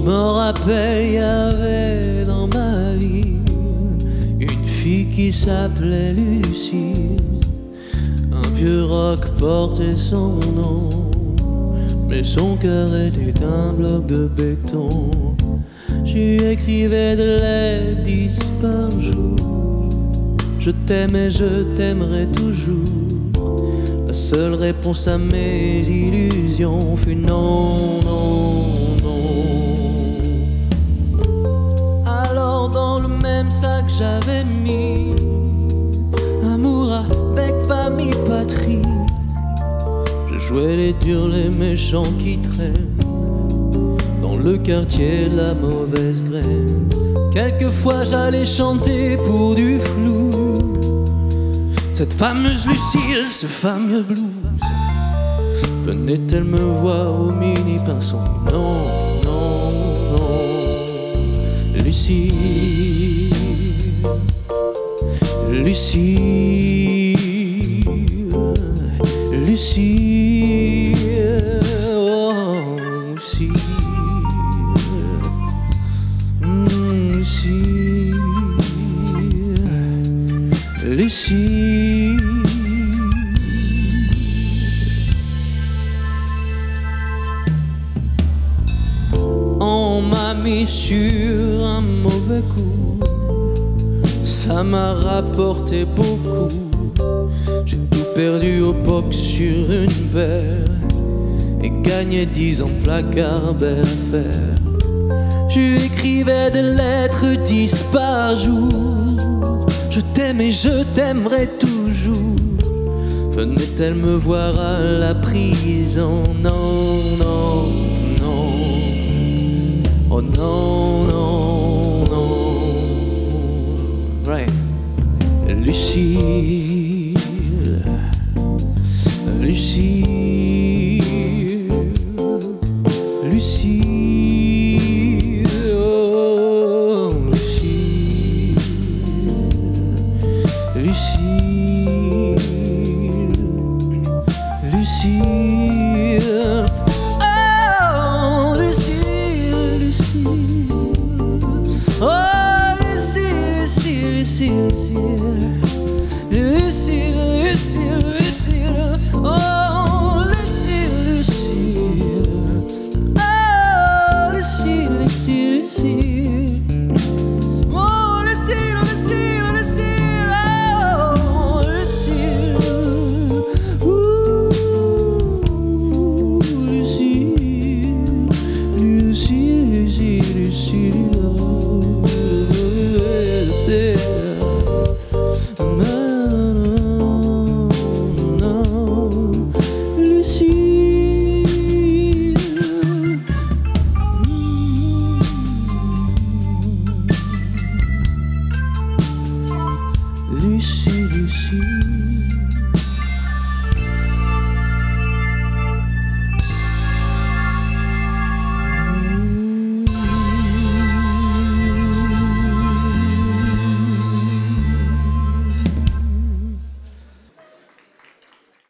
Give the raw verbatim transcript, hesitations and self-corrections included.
me rappelle, il y avait dans ma vie une fille qui s'appelait Lucie. Un vieux roc portait son nom, mais son cœur était un bloc de béton. Je lui écrivais de l'aide dix par jour. Je t'aime et je t'aimerai toujours. La seule réponse à mes illusions fut non, non, non. Alors dans le même sac j'avais mis amour avec famille, patrie. Je jouais les durs, les méchants qui traînent dans le quartier, la mauvaise graine. Quelquefois j'allais chanter pour du flou, cette fameuse Lucille, ce fameux blues. Venait-elle me voir au mini-pinson? Non, non, non. Lucille, Lucille, Lucille, oh, Lucille. Lucie, on m'a mis sur un mauvais coup, ça m'a rapporté beaucoup. J'ai tout perdu au poc sur une paire et gagné dix ans de placard, belle affaire. Je lui écrivais des lettres dix par jour. Je t'aime et je t'aimerai toujours. Venait-elle me voir à la prison? Non, non, non. Oh non, non, non. Right. Lucie,